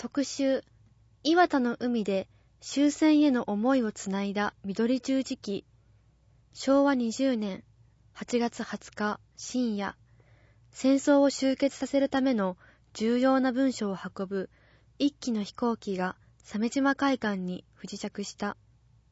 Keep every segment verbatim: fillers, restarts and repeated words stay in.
特集、磐田の海で終戦への思いをつないだ緑十字記。しょうわにじゅうねんはちがつはつか深夜、戦争を終結させるための重要な文書を運ぶ一機の飛行機が鮫島海岸に不時着した。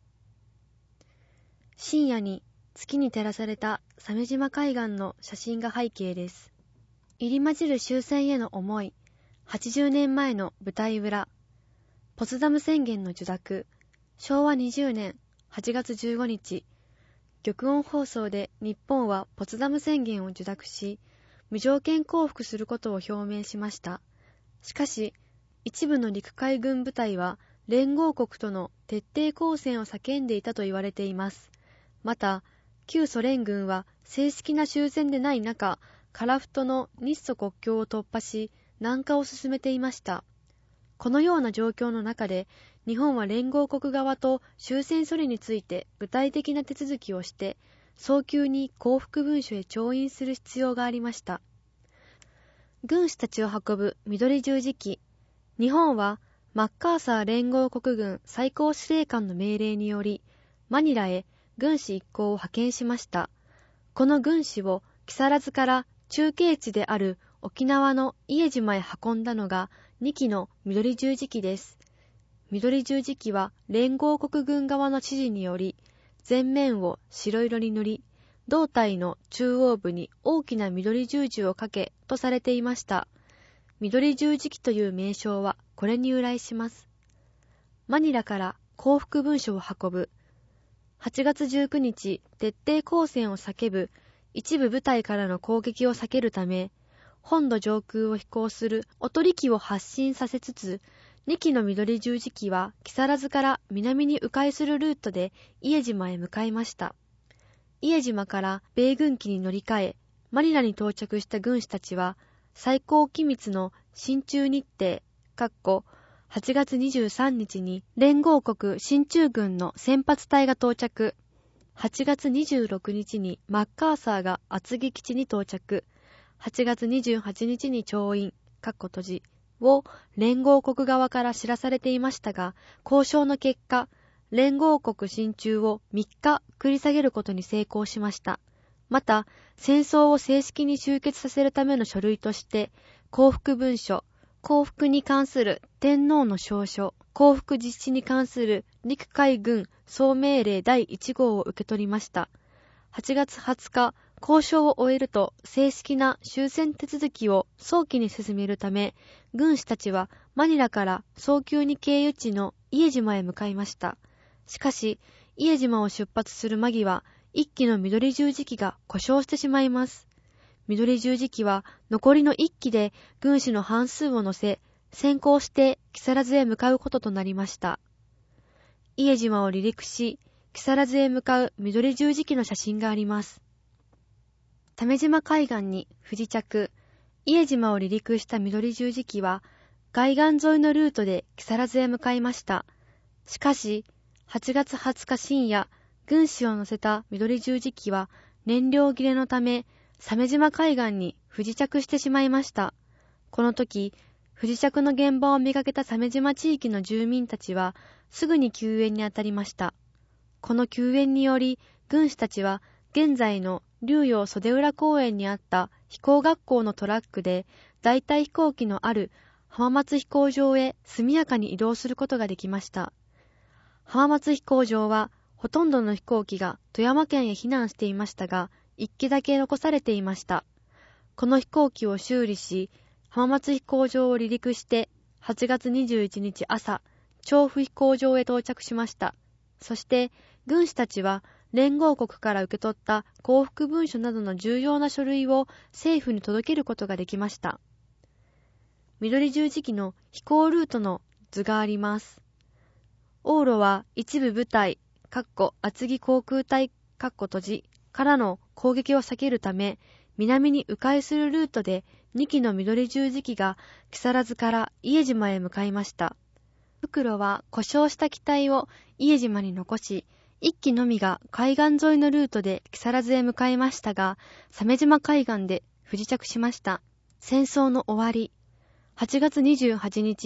深夜に月に照らされた鮫島海岸の写真が背景です。入り混じる終戦への思い、はちじゅうねんまえの舞台裏、ポツダム宣言の受諾、しょうわにじゅうねんはちがつじゅうごにち、玉音放送で日本はポツダム宣言を受諾し、無条件降伏することを表明しました。しかし、一部の陸海軍部隊は連合国との徹底抗戦を叫んでいたと言われています。また、旧ソ連軍は正式な終戦でない中、樺太の日ソ国境を突破し、南下を進めていました。このような状況の中で、日本は連合国側と終戦処理について具体的な手続きをして、早急に降伏文書へ調印する必要がありました。軍師たちを運ぶ緑十字記。日本はマッカーサー連合国軍最高司令官の命令により、マニラへ軍師一行を派遣しました。この軍師を木更津から中継地である沖縄の伊江島へ運んだのがにきの緑十字記です。緑十字記は連合国軍側の指示により、前面を白色に塗り、胴体の中央部に大きな緑十字をかけとされていました。緑十字記という名称はこれに由来します。マニラから降伏文書を運ぶ。はちがつじゅうくにち、徹底抗戦を叫ぶ一部部隊からの攻撃を避けるため、本土上空を飛行するおとり機を発進させつつ、にきの緑十字機は木更津から南に迂回するルートで伊江島へ向かいました。伊江島から米軍機に乗り換え、マニラに到着した軍師たちは、最高機密の進駐日程、はちがつにじゅうさんにちに連合国進駐軍の先発隊が到着。はちがつにじゅうろくにちにマッカーサーが厚木基地に到着。はちがつにじゅうはちにちに調印、閉じを連合国側から知らされていましたが、交渉の結果、連合国進駐をみっか繰り下げることに成功しました。また、戦争を正式に終結させるための書類として、降伏文書、降伏に関する天皇の証書、降伏実施に関する陸海軍総命令だいいちごうを受け取りました。はちがつはつか、交渉を終えると正式な終戦手続きを早期に進めるため、軍師たちはマニラから早急に経由地の伊江島へ向かいました。しかし、伊江島を出発する間際、一機の緑十字機が故障してしまいます。緑十字機は残りの一機で軍師の半数を乗せ、先行して木更津へ向かうこととなりました。伊江島を離陸し、木更津へ向かう緑十字機の写真があります。鮫島海岸に不時着、伊江島を離陸した緑十字機は、海岸沿いのルートで木更津へ向かいました。しかし、はちがつはつか深夜、軍師を乗せた緑十字機は燃料切れのため、鮫島海岸に不時着してしまいました。この時、不時着の現場を見かけた鮫島地域の住民たちは、すぐに救援に当たりました。この救援により、軍師たちは、現在の竜陽袖浦公園にあった飛行学校のトラックで、代替飛行機のある浜松飛行場へ速やかに移動することができました。浜松飛行場は、ほとんどの飛行機が富山県へ避難していましたが、一機だけ残されていました。この飛行機を修理し、浜松飛行場を離陸して、はちがつにじゅういちにち朝、調布飛行場へ到着しました。そして、軍師たちは、連合国から受け取った降伏文書などの重要な書類を政府に届けることができました。緑十字機の飛行ルートの図があります。往路は一部部隊、厚木航空隊、閉じからの攻撃を避けるため、南に迂回するルートでにきの緑十字機が木更津から伊江島へ向かいました。袋は故障した機体を伊江島に残し、一機のみが海岸沿いのルートで木更津へ向かいましたが、鮫島海岸で不時着しました。戦争の終わり。はちがつにじゅうはちにち、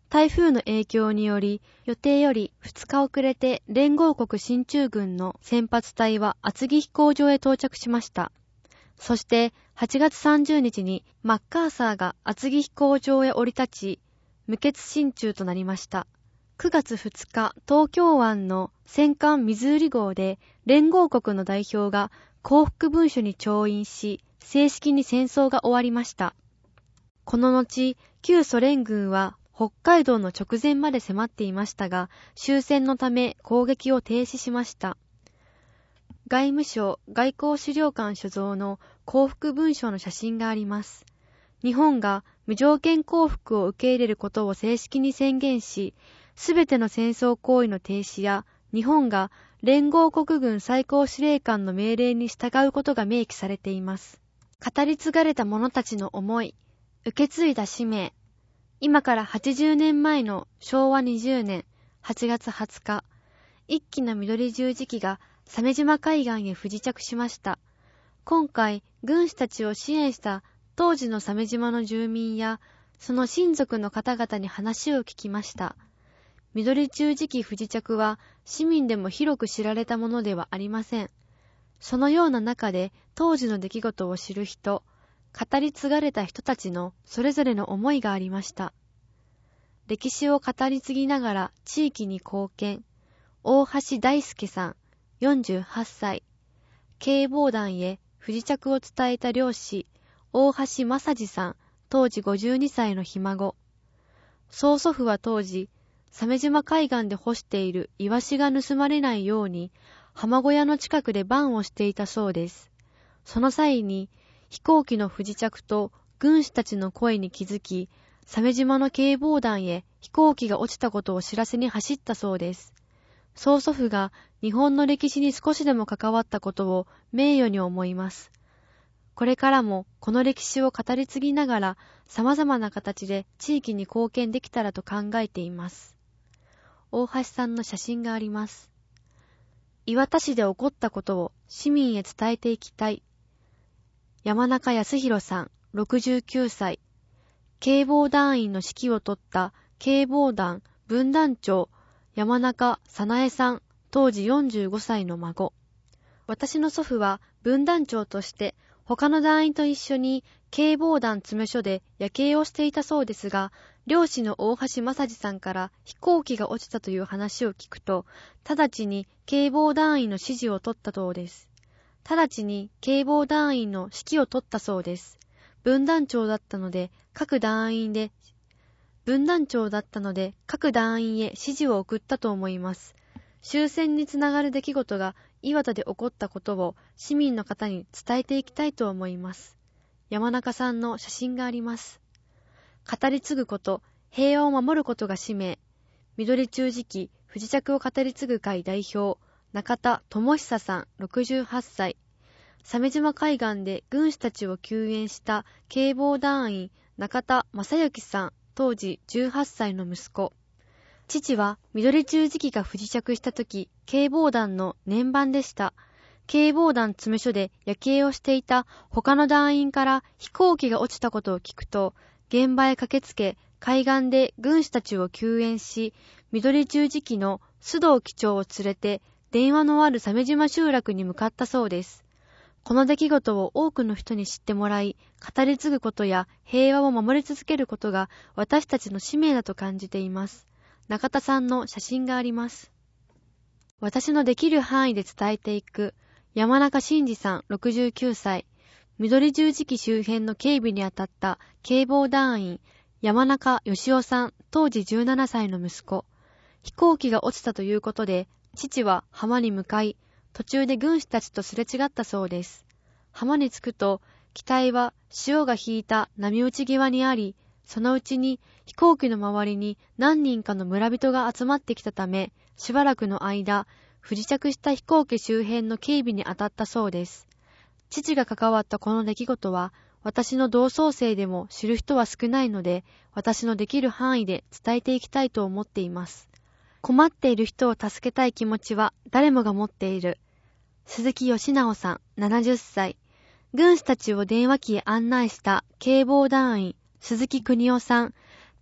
台風の影響により予定よりふつか遅れて連合国進駐軍の先発隊は厚木飛行場へ到着しました。そしてはちがつさんじゅうにちにマッカーサーが厚木飛行場へ降り立ち、無血進駐となりました。くがつふつか、東京湾の戦艦ミズーリ号で連合国の代表が降伏文書に調印し、正式に戦争が終わりました。この後、旧ソ連軍は北海道の直前まで迫っていましたが、終戦のため攻撃を停止しました。外務省外交資料館所蔵の降伏文書の写真があります。日本が無条件降伏を受け入れることを正式に宣言し、すべての戦争行為の停止や、日本が連合国軍最高司令官の命令に従うことが明記されています。語り継がれた者たちの思い、受け継いだ使命。今からはちじゅうねんまえのしょうわにじゅうねんはちがつはつか、一機の緑十字機が鮫島海岸へ不時着しました。今回、軍師たちを支援した当時の鮫島の住民や、その親族の方々に話を聞きました。緑十字機不時着は市民でも広く知られたものではありません。そのような中で当時の出来事を知る人、語り継がれた人たちのそれぞれの思いがありました。歴史を語り継ぎながら地域に貢献。大橋大輔さん、よんじゅうはっさい。警防団へ不時着を伝えた漁師、大橋正治さん、当時ごじゅうにさいのひ孫。曽祖父は当時、鮫島海岸で干しているイワシが盗まれないように、浜小屋の近くで番をしていたそうです。その際に、飛行機の不時着と軍師たちの声に気づき、鮫島の警防団へ飛行機が落ちたことを知らせに走ったそうです。曽祖父が日本の歴史に少しでも関わったことを名誉に思います。これからもこの歴史を語り継ぎながら様々な形で地域に貢献できたらと考えています。大橋さんの写真があります。磐田市で起こったことを市民へ伝えていきたい。山中康弘さん、ろくじゅうきゅうさい。警防団員の指揮を執った警防団分団長山中早苗さん、当時よんじゅうごさいの孫。私の祖父は分団長として他の団員と一緒に警防団詰め所で夜警をしていたそうですが、漁師の大橋正治さんから飛行機が落ちたという話を聞くと、直ちに警防団員の指示を取ったそうです。直ちに警防団員の指揮を取ったそうです。分団長だったので、各団員で、分団長だったので、各団員へ指示を送ったと思います。終戦につながる出来事が磐田で起こったことを市民の方に伝えていきたいと思います。山中さんの写真があります。語り継ぐこと、平和を守ることが使命。緑十字機不時着を語り継ぐ会代表、中田智久さん、ろくじゅうはっさい。鮫島海岸で軍師たちを救援した警防団員、中田正幸さん、当時じゅうはっさいの息子。父は緑十字機が不時着したとき、警防団の年番でした。警防団詰め所で夜警をしていた他の団員から飛行機が落ちたことを聞くと、現場へ駆けつけ、海岸で軍師たちを救援し、緑十字機の須藤機長を連れて、電話のある鮫島集落に向かったそうです。この出来事を多くの人に知ってもらい、語り継ぐことや平和を守り続けることが私たちの使命だと感じています。中田さんの写真があります。私のできる範囲で伝えていく、山中真嗣さん、ろくじゅうきゅうさい。緑十字機周辺の警備に当たった警防団員、山中義夫さん、当時じゅうななさいの息子。飛行機が落ちたということで、父は浜に向かい、途中で軍師たちとすれ違ったそうです。浜に着くと、機体は潮が引いた波打ち際にあり、そのうちに飛行機の周りに何人かの村人が集まってきたため、しばらくの間、不時着した飛行機周辺の警備に当たったそうです。父が関わったこの出来事は、私の同窓生でも知る人は少ないので、私のできる範囲で伝えていきたいと思っています。困っている人を助けたい気持ちは誰もが持っている。鈴木義直さん、ななじゅっさい。軍師たちを電話機へ案内した警防団員、鈴木邦夫さん、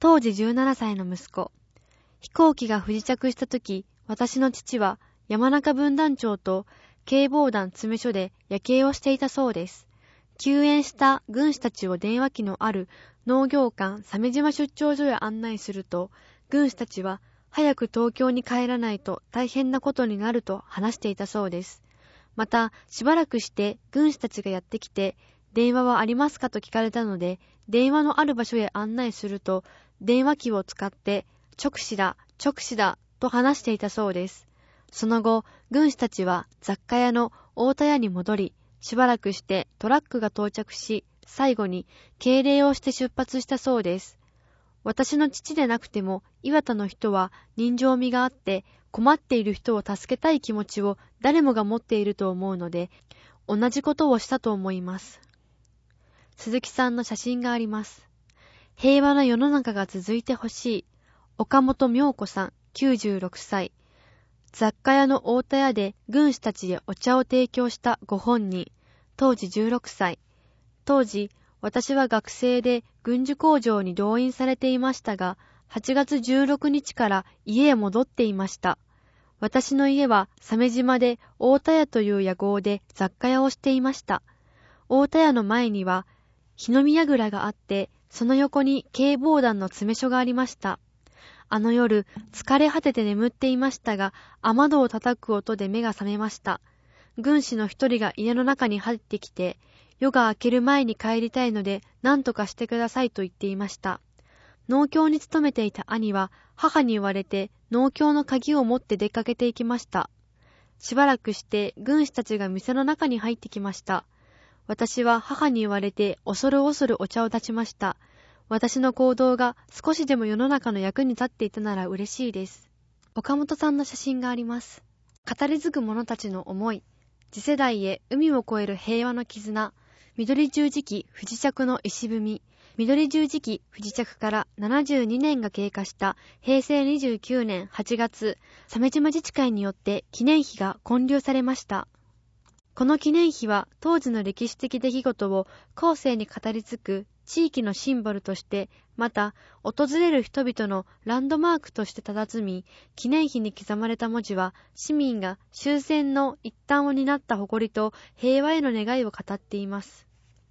当時じゅうななさいの息子。飛行機が不時着したとき、私の父は山中分団長と警防団詰所で夜警をしていたそうです。救援した軍師たちを電話機のある農業館鮫島出張所へ案内すると、軍師たちは早く東京に帰らないと大変なことになると話していたそうです。また、しばらくして軍師たちがやってきて、電話はありますかと聞かれたので、電話のある場所へ案内すると、電話機を使って、直視だ、直視だ、と話していたそうです。その後、軍師たちは雑貨屋の大田屋に戻り、しばらくしてトラックが到着し、最後に敬礼をして出発したそうです。私の父でなくても、岩田の人は人情味があって、困っている人を助けたい気持ちを誰もが持っていると思うので、同じことをしたと思います。鈴木さんの写真があります。平和な世の中が続いてほしい。岡本妙子さん、きゅうじゅうろくさい。雑貨屋の大田屋で軍師たちへお茶を提供したご本人、当時じゅうろくさい。当時、私は学生で軍需工場に動員されていましたが、はちがつじゅうろくにちから家へ戻っていました。私の家は鮫島で大田屋という屋号で雑貨屋をしていました。大田屋の前には日の宮蔵があって、その横に警防団の詰所がありました。あの夜、疲れ果てて眠っていましたが、雨戸を叩く音で目が覚めました。軍師の一人が家の中に入ってきて、夜が明ける前に帰りたいので何とかしてくださいと言っていました。農協に勤めていた兄は母に言われて農協の鍵を持って出かけていきました。しばらくして軍師たちが店の中に入ってきました。私は母に言われて恐る恐るお茶を立ちました。私の行動が少しでも世の中の役に立っていたなら嬉しいです。岡本さんの写真があります。語り継ぐ者たちの思い。次世代へ海を越える平和の絆。緑十字旗不時着の石踏み。緑十字旗不時着からななじゅうにねんが経過したへいせいにじゅうきゅうねんはちがつ、鮫島自治会によって記念碑が建立されました。この記念碑は当時の歴史的出来事を後世に語り継ぐ地域のシンボルとして、また訪れる人々のランドマークとして佇み、記念碑に刻まれた文字は市民が終戦の一端を担った誇りと平和への願いを語っています。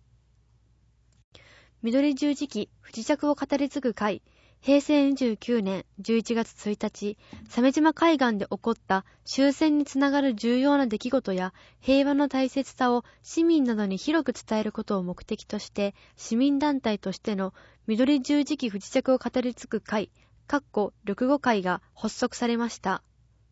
緑十字旗不時着を語り継ぐ会。へいせいにじゅうきゅうねんじゅういちがつついたち、鮫島海岸で起こった終戦につながる重要な出来事や平和の大切さを市民などに広く伝えることを目的として、市民団体としての緑十字旗不時着を語り継ぐ会、かっこ緑五会が発足されました。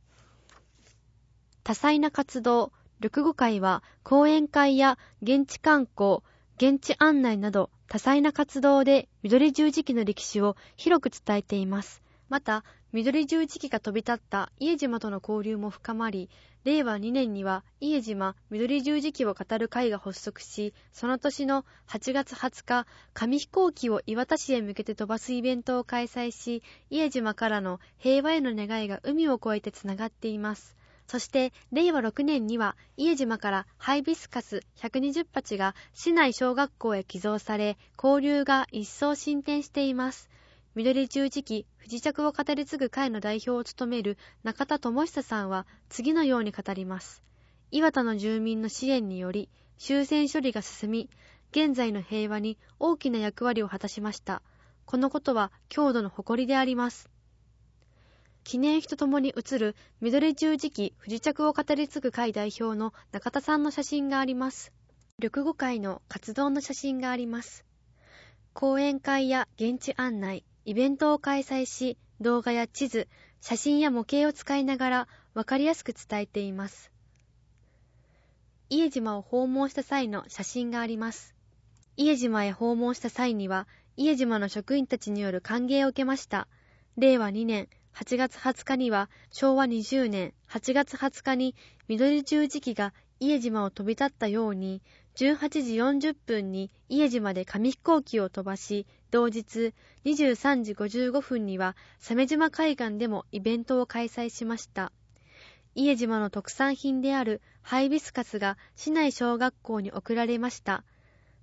多彩な活動。緑五会は講演会や現地観光、現地案内など多彩な活動で緑十字旗の歴史を広く伝えています。また、緑十字旗が飛び立った伊江島との交流も深まり、れいわにねんには伊江島緑十字旗を語る会が発足し、その年のはちがつはつか、紙飛行機を磐田市へ向けて飛ばすイベントを開催し、伊江島からの平和への願いが海を越えてつながっています。そして、れいわろくねんには、伊江島からハイビスカスひゃくにじゅっぱちが市内小学校へ寄贈され、交流が一層進展しています。緑十字旗不時着を語り継ぐ会の代表を務める中田智久さんは次のように語ります。磐田の住民の支援により、終戦処理が進み、現在の平和に大きな役割を果たしました。このことは郷土の誇りであります。記念碑とともに写る緑十字旗不時着を語り継ぐ会代表の中田さんの写真があります。緑五会の活動の写真があります。講演会や現地案内、イベントを開催し、動画や地図、写真や模型を使いながら分かりやすく伝えています。伊江島を訪問した際の写真があります。伊江島へ訪問した際には、伊江島の職員たちによる歓迎を受けました。れいわにねんはちがつはつかには、しょうわにじゅうねんはちがつはつかに緑十字旗が伊江島を飛び立ったように、じゅうはちじよんじゅっぷんに伊江島で紙飛行機を飛ばし、同日にじゅうさんじごじゅうごふんには鮫島海岸でもイベントを開催しました。伊江島の特産品であるハイビスカスが市内小学校に贈られました。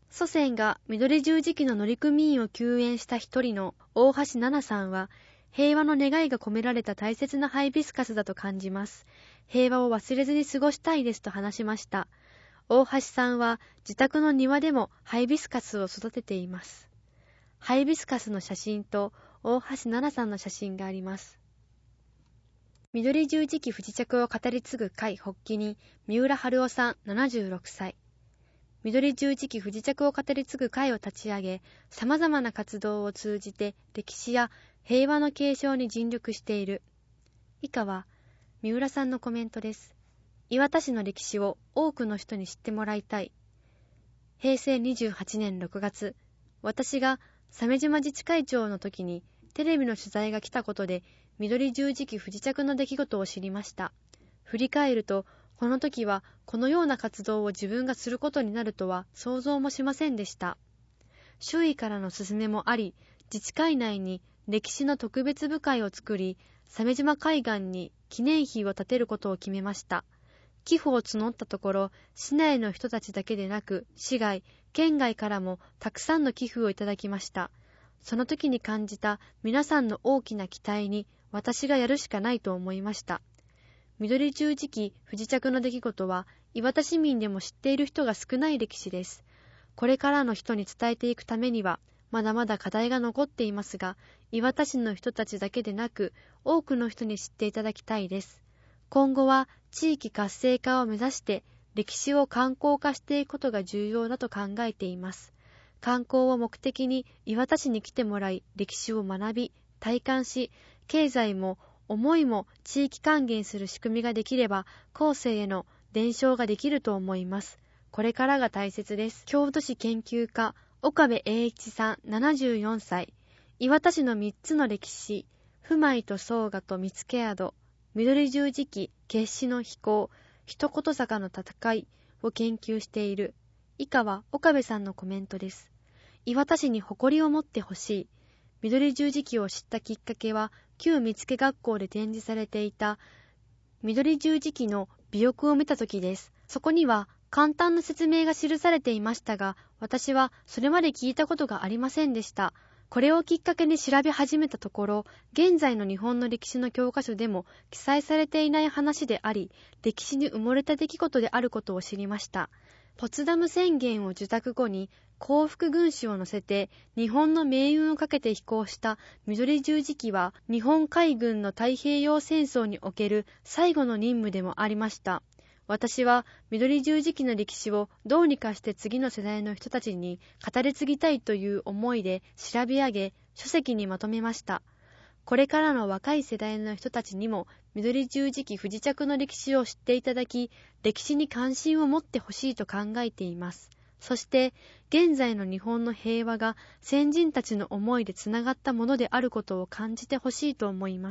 祖先が緑十字記の乗組員を救援した一人の大橋奈々さんは、平和の願いが込められた大切なハイビスカスだと感じます。平和を忘れずに過ごしたいですと話しました。大橋さんは自宅の庭でもハイビスカスを育てています。ハイビスカスの写真と大橋奈々さんの写真があります。緑十字記不時着を語り継ぐ会発起人、三浦春夫さんななじゅうろくさい。緑十字記不時着を語り継ぐ会を立ち上げ、様々な活動を通じて歴史や平和の継承に尽力している。以下は三浦さんのコメントです。磐田市の歴史を多くの人に知ってもらいたい。へいせいにじゅうはちねんろくがつ、私が鮫島自治会長の時にテレビの取材が来たことで緑十字記不時着の出来事を知りました。振り返ると、この時はこのような活動を自分がすることになるとは想像もしませんでした。周囲からの勧めもあり、自治会内に歴史の特別部会を作り、鮫島海岸に記念碑を建てることを決めました。寄付を募ったところ、市内の人たちだけでなく、市外、県外からもたくさんの寄付をいただきました。その時に感じた皆さんの大きな期待に、私がやるしかないと思いました。緑十字記不時着の出来事は、磐田市民でも知っている人が少ない歴史です。これからの人に伝えていくためには、まだまだ課題が残っていますが、磐田市の人たちだけでなく、多くの人に知っていただきたいです。今後は地域活性化を目指して歴史を観光化していくことが重要だと考えています。観光を目的に磐田市に来てもらい、歴史を学び、体感し、経済も思いも地域還元する仕組みができれば、後世への伝承ができると思います。これからが大切です。郷土史研究家、岡部英一さんななじゅうよんさい。磐田市のみっつの歴史、不米と宗我と見つけ宿、緑十字記、決死の飛行、一言坂の戦いを研究している。以下は岡部さんのコメントです。磐田市に誇りを持ってほしい。緑十字記を知ったきっかけは、旧見附学校で展示されていた緑十字記の尾翼を見たときです。そこには簡単な説明が記されていましたが、私はそれまで聞いたことがありませんでした。これをきっかけに調べ始めたところ、現在の日本の歴史の教科書でも記載されていない話であり、歴史に埋もれた出来事であることを知りました。ポツダム宣言を受諾後に降伏軍師を乗せて日本の命運をかけて飛行した緑十字記は、日本海軍の太平洋戦争における最後の任務でもありました。私は緑十字記の歴史をどうにかして次の世代の人たちに語り継ぎたいという思いで調べ上げ、書籍にまとめました。これからの若い世代の人たちにも緑十字記不時着の歴史を知っていただき、歴史に関心を持ってほしいと考えています。そして、現在の日本の平和が先人たちの思いでつながったものであることを感じてほしいと思います。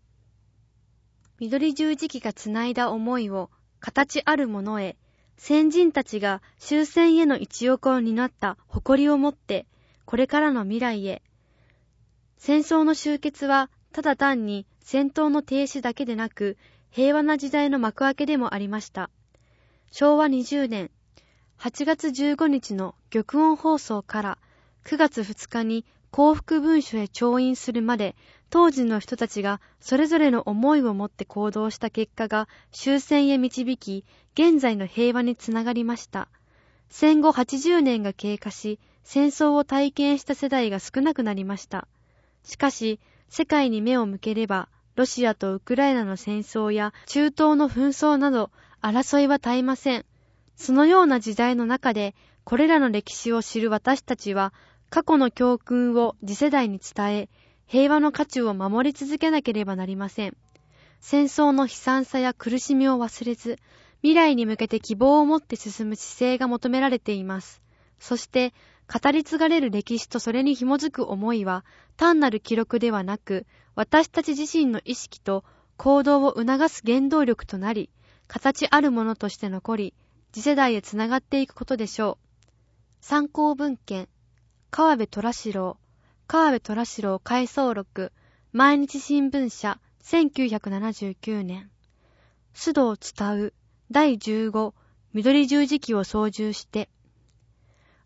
緑十字記がつないだ思いを形あるものへ、先人たちが終戦への一翼を担った誇りを持って、これからの未来へ。戦争の終結はただ単に戦闘の停止だけでなく、平和な時代の幕開けでもありました。しょうわにじゅうねんはちがつじゅうごにちの玉音放送からくがつふつかに降伏文書へ調印するまで、当時の人たちがそれぞれの思いを持って行動した結果が終戦へ導き、現在の平和につながりました。戦後はちじゅうねんが経過し、戦争を体験した世代が少なくなりました。しかし、世界に目を向ければ、ロシアとウクライナの戦争や中東の紛争など、争いは絶えません。そのような時代の中で、これらの歴史を知る私たちは、過去の教訓を次世代に伝え、平和の価値を守り続けなければなりません。戦争の悲惨さや苦しみを忘れず、未来に向けて希望を持って進む姿勢が求められています。そして、語り継がれる歴史とそれに紐づく思いは、単なる記録ではなく、私たち自身の意識と行動を促す原動力となり、形あるものとして残り、次世代へつながっていくことでしょう。参考文献、川辺虎四郎、川辺虎四郎回想録、毎日新聞社、せんきゅうひゃくななじゅうきゅうねん。須藤伝う、だいじゅうご、緑十字記を操縦して、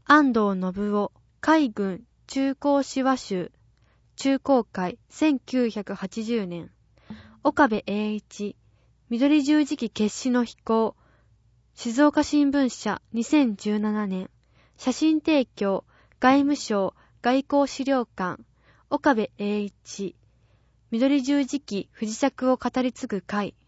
安藤信夫、海軍中高士和集、中高会せんきゅうひゃくはちじゅうねん。岡部栄一、緑十字旗決死の飛行、静岡新聞社にせんじゅうななねん。写真提供、外務省外交資料館、岡部栄一、緑十字旗不時着を語り継ぐ会。